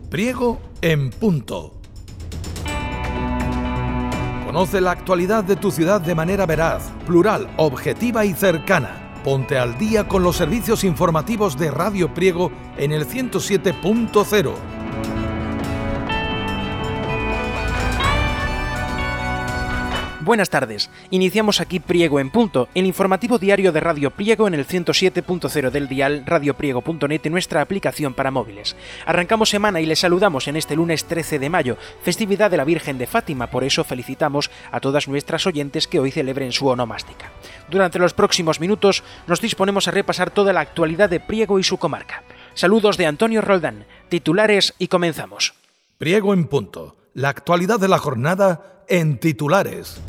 Priego en Punto. Conoce la actualidad de tu ciudad de manera veraz, plural, objetiva y cercana. Ponte al día con los servicios informativos de Radio Priego en el 107.0. Buenas tardes. Iniciamos aquí Priego en Punto, el informativo diario de Radio Priego en el 107.0 del dial, radiopriego.net y nuestra aplicación para móviles. Arrancamos semana y les saludamos en este lunes 13 de mayo, festividad de la Virgen de Fátima, por eso felicitamos a todas nuestras oyentes que hoy celebren su onomástica. Durante los próximos minutos nos disponemos a repasar toda la actualidad de Priego y su comarca. Saludos de Antonio Roldán, titulares y comenzamos. Priego en Punto, la actualidad de la jornada en titulares.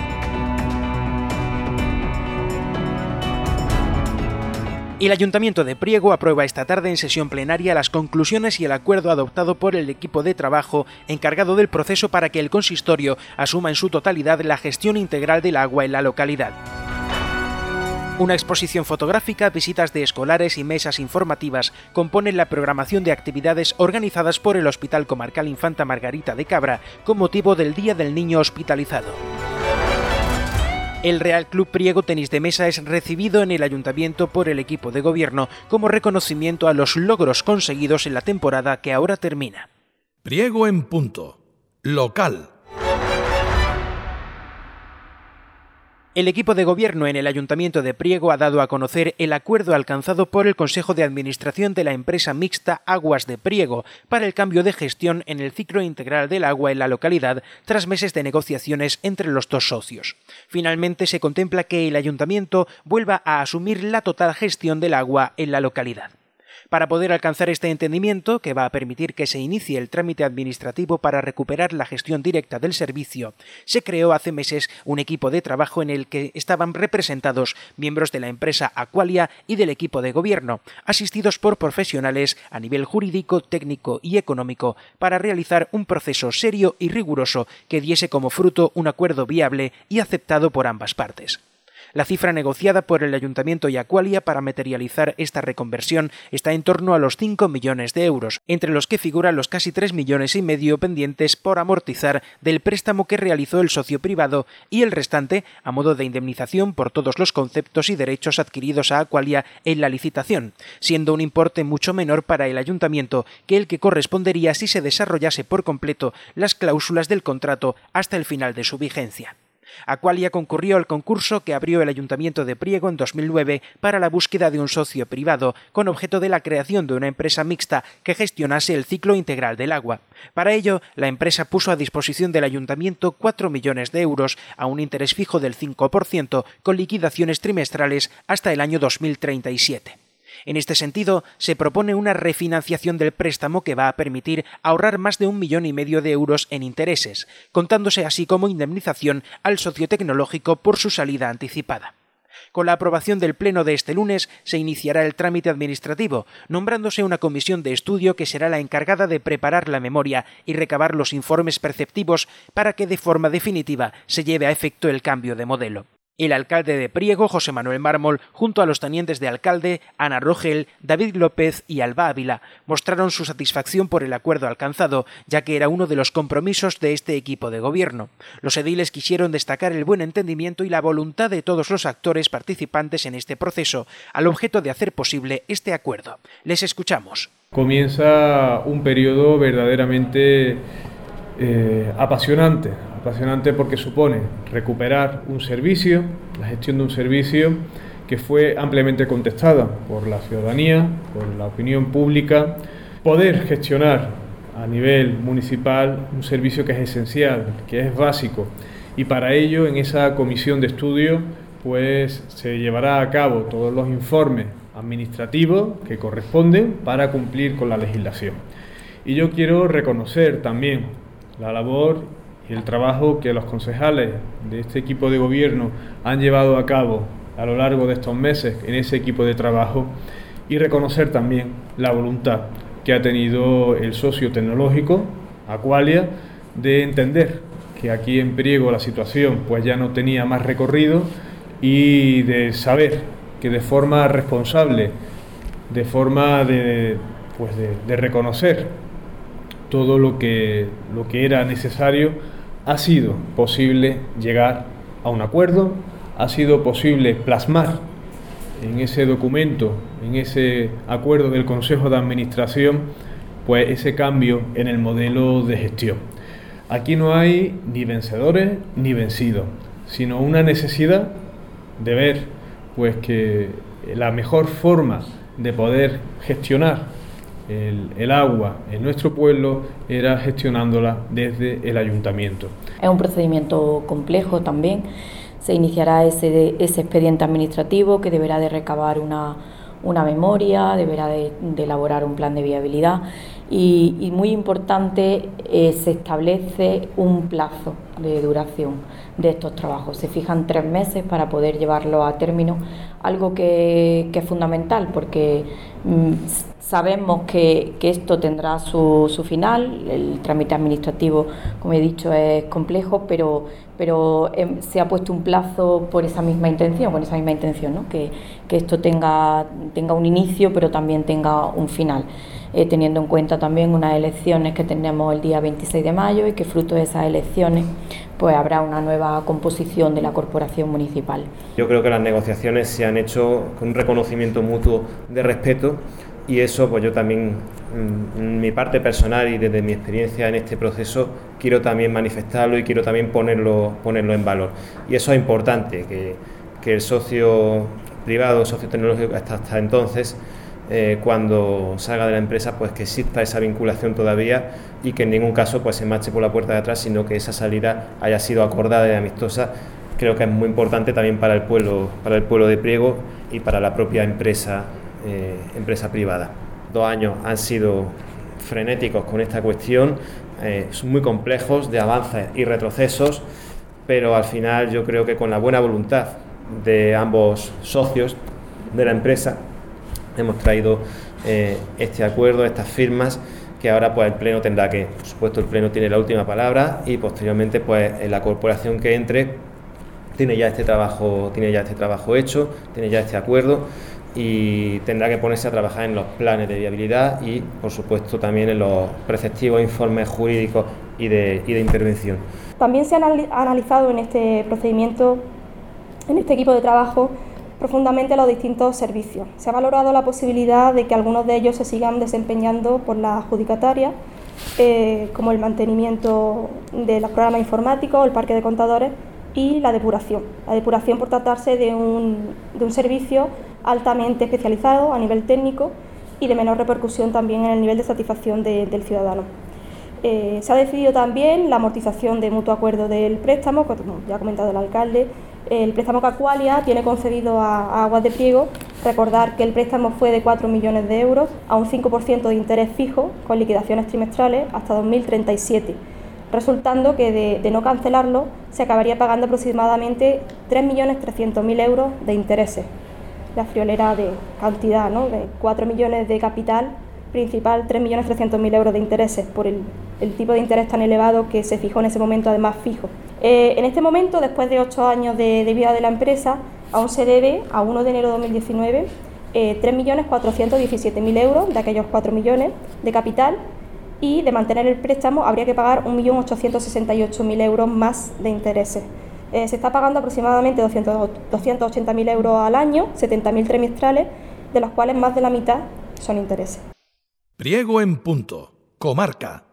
El Ayuntamiento de Priego aprueba esta tarde en sesión plenaria las conclusiones y el acuerdo adoptado por el equipo de trabajo encargado del proceso para que el consistorio asuma en su totalidad la gestión integral del agua en la localidad. Una exposición fotográfica, visitas de escolares y mesas informativas componen la programación de actividades organizadas por el Hospital Comarcal Infanta Margarita de Cabra con motivo del Día del Niño Hospitalizado. El Real Club Priego Tenis de Mesa es recibido en el Ayuntamiento por el equipo de gobierno como reconocimiento a los logros conseguidos en la temporada que ahora termina. Priego en Punto, local. El equipo de gobierno en el Ayuntamiento de Priego ha dado a conocer el acuerdo alcanzado por el Consejo de Administración de la empresa mixta Aguas de Priego para el cambio de gestión en el ciclo integral del agua en la localidad tras meses de negociaciones entre los dos socios. Finalmente se contempla que el Ayuntamiento vuelva a asumir la total gestión del agua en la localidad. Para poder alcanzar este entendimiento, que va a permitir que se inicie el trámite administrativo para recuperar la gestión directa del servicio, se creó hace meses un equipo de trabajo en el que estaban representados miembros de la empresa Aqualia y del equipo de gobierno, asistidos por profesionales a nivel jurídico, técnico y económico, para realizar un proceso serio y riguroso que diese como fruto un acuerdo viable y aceptado por ambas partes. La cifra negociada por el Ayuntamiento y Aqualia para materializar esta reconversión está en torno a los 5 millones de euros, entre los que figuran los casi 3,5 millones pendientes por amortizar del préstamo que realizó el socio privado y el restante a modo de indemnización por todos los conceptos y derechos adquiridos a Aqualia en la licitación, siendo un importe mucho menor para el Ayuntamiento que el que correspondería si se desarrollase por completo las cláusulas del contrato hasta el final de su vigencia. Aqualia concurrió al concurso que abrió el Ayuntamiento de Priego en 2009 para la búsqueda de un socio privado con objeto de la creación de una empresa mixta que gestionase el ciclo integral del agua. Para ello, la empresa puso a disposición del Ayuntamiento 4 millones de euros a un interés fijo del 5% con liquidaciones trimestrales hasta el año 2037. En este sentido, se propone una refinanciación del préstamo que va a permitir ahorrar más de 1,5 millones de euros en intereses, contándose así como indemnización al socio tecnológico por su salida anticipada. Con la aprobación del Pleno de este lunes se iniciará el trámite administrativo, nombrándose una comisión de estudio que será la encargada de preparar la memoria y recabar los informes perceptivos para que de forma definitiva se lleve a efecto el cambio de modelo. El alcalde de Priego, José Manuel Mármol, junto a los tenientes de alcalde, Ana Rogel, David López y Alba Ávila, mostraron su satisfacción por el acuerdo alcanzado, ya que era uno de los compromisos de este equipo de gobierno. Los ediles quisieron destacar el buen entendimiento y la voluntad de todos los actores participantes en este proceso, al objeto de hacer posible este acuerdo. Les escuchamos. Comienza un periodo verdaderamente apasionante porque supone recuperar un servicio, la gestión de un servicio que fue ampliamente contestada por la ciudadanía, por la opinión pública, poder gestionar a nivel municipal un servicio que es esencial, que es básico, y para ello en esa comisión de estudio pues se llevará a cabo todos los informes administrativos que corresponden para cumplir con la legislación. Y yo quiero reconocer también la labor y el trabajo que los concejales de este equipo de gobierno han llevado a cabo a lo largo de estos meses en ese equipo de trabajo y reconocer también la voluntad que ha tenido el socio tecnológico, Aqualia, de entender que aquí en Priego la situación pues ya no tenía más recorrido y de saber que de forma responsable, de forma de reconocer todo lo que era necesario, ha sido posible llegar a un acuerdo, ha sido posible plasmar en ese documento, en ese acuerdo del Consejo de Administración, pues ese cambio en el modelo de gestión. Aquí no hay ni vencedores ni vencidos, sino una necesidad de ver pues que la mejor forma de poder gestionar el agua en nuestro pueblo era gestionándola desde el ayuntamiento. Es un procedimiento complejo también. Se iniciará ese expediente administrativo que deberá de recabar una memoria, deberá de elaborar un plan de viabilidad y muy importante, se establece un plazo de duración de estos trabajos. Se fijan 3 meses para poder llevarlo a término, algo que es fundamental porque sabemos que esto tendrá su final. El trámite administrativo, como he dicho, es complejo, pero se ha puesto un plazo por esa misma intención, ¿no? Que esto tenga un inicio, pero también tenga un final, teniendo en cuenta también unas elecciones que tenemos el día 26 de mayo y que fruto de esas elecciones pues habrá una nueva composición de la corporación municipal. Yo creo que las negociaciones se han hecho con un reconocimiento mutuo de respeto y eso pues yo también, en mi parte personal y desde mi experiencia en este proceso, quiero también manifestarlo y quiero también ponerlo en valor. Y eso es importante, que el socio privado, socio tecnológico hasta entonces, cuando salga de la empresa, pues que exista esa vinculación todavía y que en ningún caso pues se marche por la puerta de atrás, sino que esa salida haya sido acordada y amistosa. Creo que es muy importante también para el pueblo de Priego y para la propia empresa privada. 2 años han sido frenéticos con esta cuestión, son muy complejos, de avances y retrocesos, pero al final yo creo que con la buena voluntad de ambos socios de la empresa hemos traído este acuerdo, estas firmas, que ahora pues el Pleno tendrá que, por supuesto el Pleno tiene la última palabra y posteriormente pues la corporación que entre tiene ya este trabajo hecho, tiene ya este acuerdo y tendrá que ponerse a trabajar en los planes de viabilidad y por supuesto también en los preceptivos informes jurídicos y de intervención. También se han analizado en este procedimiento, en este equipo de trabajo, profundamente los distintos servicios. Se ha valorado la posibilidad de que algunos de ellos se sigan desempeñando por la adjudicataria, como el mantenimiento de los programas informáticos, el parque de contadores y la depuración. La depuración por tratarse de un servicio altamente especializado a nivel técnico y de menor repercusión también en el nivel de satisfacción del ciudadano. Se ha decidido también la amortización de mutuo acuerdo del préstamo, como ya ha comentado el alcalde. El préstamo que Aqualia tiene concedido a Aguas de Priego. Recordar que el préstamo fue de 4 millones de euros a un 5% de interés fijo con liquidaciones trimestrales hasta 2037, resultando que de no cancelarlo se acabaría pagando aproximadamente 3.300.000 euros de intereses. La friolera de cantidad, ¿no? De 4 millones de capital principal, 3.300.000 euros de intereses por el tipo de interés tan elevado que se fijó en ese momento, además fijo. En este momento, después de 8 años de vida de la empresa, aún se debe a 1 de enero de 2019 3.417.000 euros de aquellos 4 millones de capital, y de mantener el préstamo habría que pagar 1.868.000 euros más de intereses. Se está pagando aproximadamente 280.000 euros al año, 70.000 trimestrales, de los cuales más de la mitad son intereses. Priego en Punto, Comarca.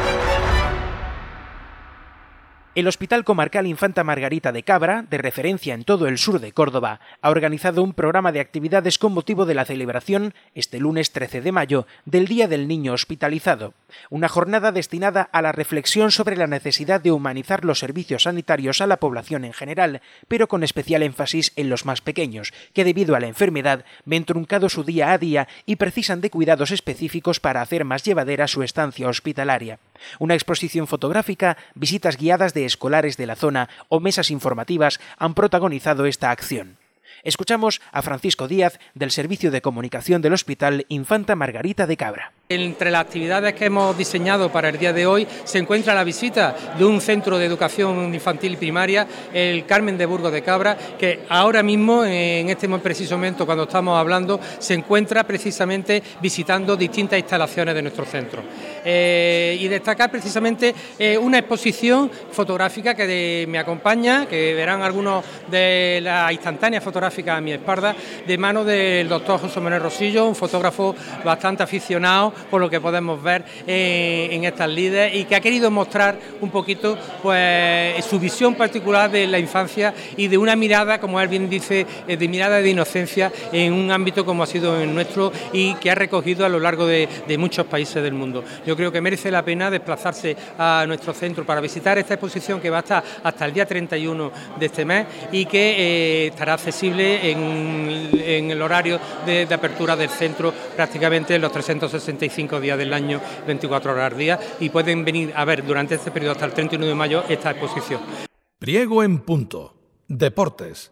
El Hospital Comarcal Infanta Margarita de Cabra, de referencia en todo el sur de Córdoba, ha organizado un programa de actividades con motivo de la celebración, este lunes 13 de mayo, del Día del Niño Hospitalizado. Una jornada destinada a la reflexión sobre la necesidad de humanizar los servicios sanitarios a la población en general, pero con especial énfasis en los más pequeños, que debido a la enfermedad ven truncado su día a día y precisan de cuidados específicos para hacer más llevadera su estancia hospitalaria. Una exposición fotográfica, visitas guiadas de escolares de la zona o mesas informativas han protagonizado esta acción. Escuchamos a Francisco Díaz, del Servicio de Comunicación del Hospital Infanta Margarita de Cabra. Entre las actividades que hemos diseñado para el día de hoy se encuentra la visita de un centro de educación infantil y primaria, el Carmen de Burgos de Cabra, que ahora mismo, en este preciso momento cuando estamos hablando, se encuentra precisamente visitando distintas instalaciones de nuestro centro. Y destacar precisamente una exposición fotográfica que me acompaña, que verán algunos de las instantáneas fotográficas a mi espalda, de mano del doctor José Manuel Rosillo, un fotógrafo bastante aficionado, por lo que podemos ver en estas lides, y que ha querido mostrar un poquito pues su visión particular de la infancia y de una mirada, como él bien dice, de mirada de inocencia en un ámbito como ha sido el nuestro y que ha recogido a lo largo de muchos países del mundo. Yo creo que merece la pena desplazarse a nuestro centro para visitar esta exposición, que va a estar hasta el día 31 de este mes y que estará accesible en el horario de apertura del centro prácticamente los 365 días del año, 24 horas al día, y pueden venir a ver durante este periodo hasta el 31 de mayo esta exposición. Priego en punto. Deportes.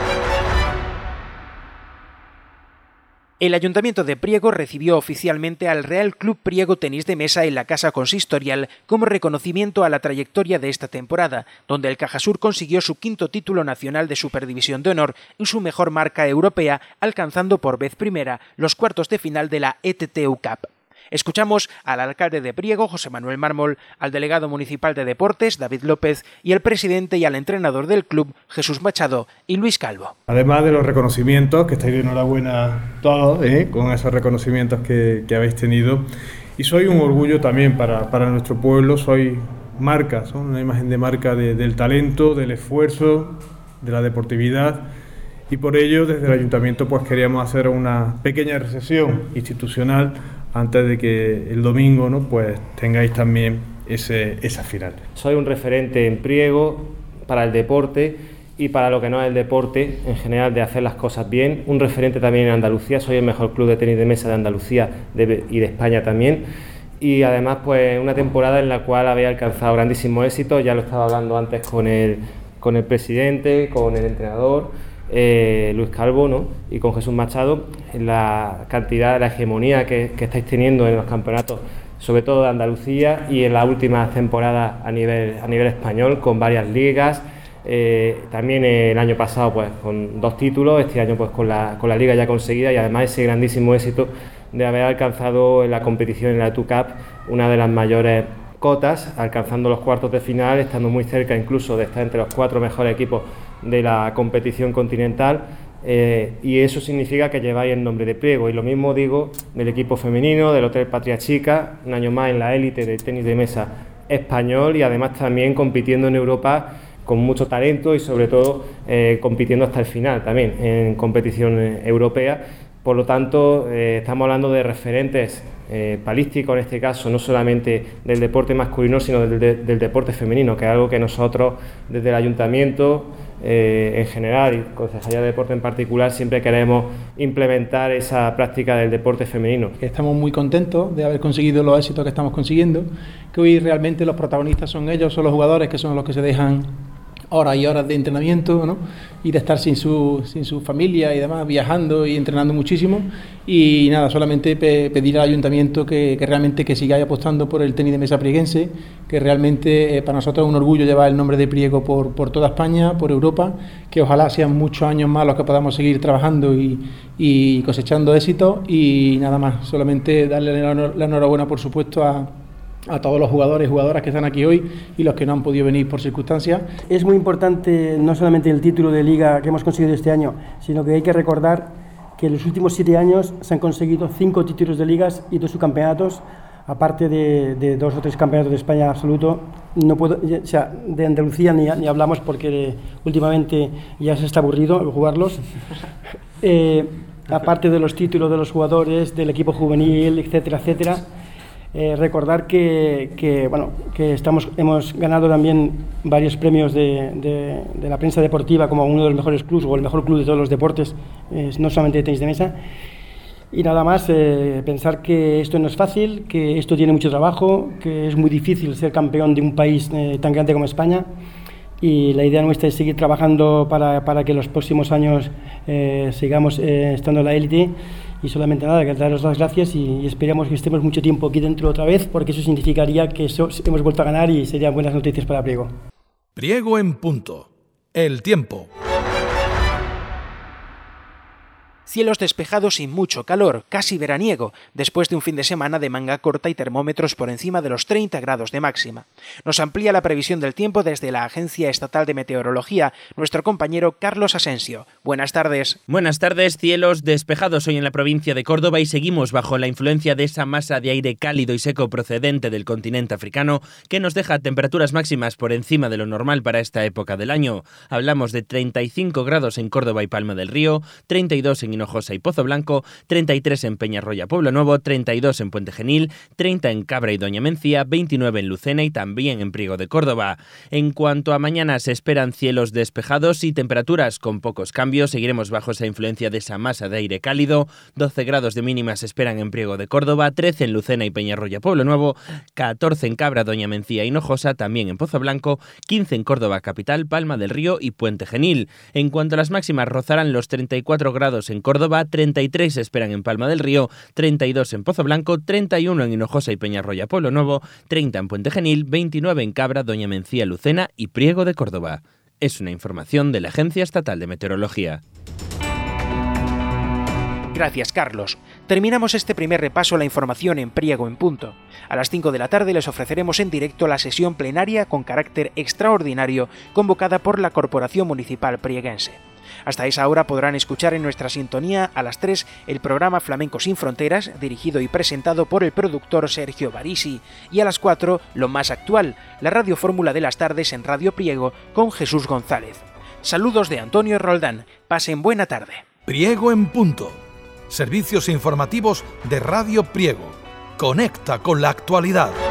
El Ayuntamiento de Priego recibió oficialmente al Real Club Priego Tenis de Mesa en la Casa Consistorial como reconocimiento a la trayectoria de esta temporada, donde el Cajasur consiguió su 5º título nacional de Superdivisión de Honor y su mejor marca europea, alcanzando por vez primera los cuartos de final de la ETTU Cup. Escuchamos al alcalde de Priego, José Manuel Mármol, al delegado municipal de Deportes, David López, y al presidente y al entrenador del club, Jesús Machado, y Luis Calvo. Además de los reconocimientos, que estáis de enhorabuena todos, con esos reconocimientos que habéis tenido, y soy un orgullo también para nuestro pueblo, soy marca, son una imagen de marca del talento, del esfuerzo, de la deportividad, y por ello desde el Ayuntamiento pues queríamos hacer una pequeña recesión institucional antes de que el domingo, ¿no?, pues tengáis también esa final. Soy un referente en Priego para el deporte y para lo que no es el deporte en general, de hacer las cosas bien. Un referente también en Andalucía, soy el mejor club de tenis de mesa de Andalucía y de España también. Y además pues una temporada en la cual había alcanzado grandísimos éxitos, ya lo estaba hablando antes con el presidente, con el entrenador, Luis Calvo, ¿no?, y con Jesús Machado, la cantidad, la hegemonía que estáis teniendo en los campeonatos, sobre todo de Andalucía, y en las últimas temporadas a nivel español, con varias ligas, también el año pasado pues con 2 títulos, este año pues con la liga ya conseguida, y además ese grandísimo éxito de haber alcanzado en la competición en la ETTU Cup una de las mayores cotas, alcanzando los cuartos de final, estando muy cerca incluso de estar entre los 4 mejores equipos de la competición continental, y eso significa que lleváis el nombre de Priego. Y lo mismo digo del equipo femenino, del Hotel Patria Chica, un año más en la élite del tenis de mesa español, y además también compitiendo en Europa con mucho talento y sobre todo compitiendo hasta el final también en competición europea. Por lo tanto, estamos hablando de referentes palísticos en este caso, no solamente del deporte masculino, sino del deporte femenino, que es algo que nosotros desde el Ayuntamiento en general y Concejalía de Deporte en particular siempre queremos implementar esa práctica del deporte femenino. Estamos muy contentos de haber conseguido los éxitos que estamos consiguiendo, que hoy realmente los protagonistas son ellos, son los jugadores, que son los que se dejan horas y horas de entrenamiento, ¿no?, y de estar sin su familia y demás, viajando y entrenando muchísimo. Y nada, solamente pedir al Ayuntamiento que realmente que sigáis apostando por el tenis de mesa prieguense, que realmente para nosotros es un orgullo llevar el nombre de Priego por toda España, por Europa, que ojalá sean muchos años más los que podamos seguir trabajando y cosechando éxitos. Y nada más, solamente darle la enhorabuena, por supuesto, a todos los jugadores y jugadoras que están aquí hoy y los que no han podido venir por circunstancias. Es muy importante no solamente el título de liga que hemos conseguido este año, sino que hay que recordar que en los últimos 7 años se han conseguido 5 títulos de ligas y 2 subcampeonatos, aparte de 2 o 3 campeonatos de España absoluto. No puedo, o sea, de Andalucía ni hablamos porque últimamente ya se está aburrido jugarlos. Aparte de los títulos de los jugadores, del equipo juvenil, etcétera, etcétera. Recordar que hemos ganado también varios premios de la prensa deportiva como uno de los mejores clubes o el mejor club de todos los deportes, no solamente de tenis de mesa. Y nada más, pensar que esto no es fácil, que esto tiene mucho trabajo, que es muy difícil ser campeón de un país tan grande como España, y la idea nuestra es seguir trabajando para que los próximos años sigamos estando en la élite. Y solamente nada, que daros las gracias y esperamos que estemos mucho tiempo aquí dentro otra vez, porque eso significaría que hemos vuelto a ganar y serían buenas noticias para Priego. Priego en punto. El tiempo. Cielos despejados y mucho calor, casi veraniego, después de un fin de semana de manga corta y termómetros por encima de los 30 grados de máxima. Nos amplía la previsión del tiempo desde la Agencia Estatal de Meteorología, nuestro compañero Carlos Asensio. Buenas tardes. Buenas tardes, cielos despejados hoy en la provincia de Córdoba y seguimos bajo la influencia de esa masa de aire cálido y seco procedente del continente africano que nos deja temperaturas máximas por encima de lo normal para esta época del año. Hablamos de 35 grados en Córdoba y Palma del Río, 32 en Hinojosa y Pozo Blanco, 33 en Peñarroya Pueblo Nuevo, 32 en Puente Genil, 30 en Cabra y Doña Mencía, 29 en Lucena y también en Priego de Córdoba. En cuanto a mañana, se esperan cielos despejados y temperaturas con pocos cambios. Seguiremos bajo esa influencia de esa masa de aire cálido. 12 grados de mínima se esperan en Priego de Córdoba, 13 en Lucena y Peñarroya Pueblo Nuevo, 14 en Cabra, Doña Mencía y Hinojosa, también en Pozo Blanco, 15 en Córdoba capital, Palma del Río y Puente Genil. En cuanto a las máximas, rozarán los 34 grados en Córdoba, 33 se esperan en Palma del Río, 32 en Pozo Blanco, 31 en Hinojosa y Peñarroya Pueblo Nuevo, 30 en Puente Genil, 29 en Cabra, Doña Mencía, Lucena y Priego de Córdoba. Es una información de la Agencia Estatal de Meteorología. Gracias, Carlos. Terminamos este primer repaso a la información en Priego en punto. A las 5 de la tarde les ofreceremos en directo la sesión plenaria con carácter extraordinario convocada por la Corporación Municipal Prieguense. Hasta esa hora podrán escuchar en nuestra sintonía a las 3 el programa Flamenco sin Fronteras, dirigido y presentado por el productor Sergio Barisi, y a las 4 lo más actual, la radiofórmula de las tardes en Radio Priego con Jesús González. Saludos de Antonio Roldán. Pasen buena tarde. Priego en punto. Servicios informativos de Radio Priego. Conecta con la actualidad.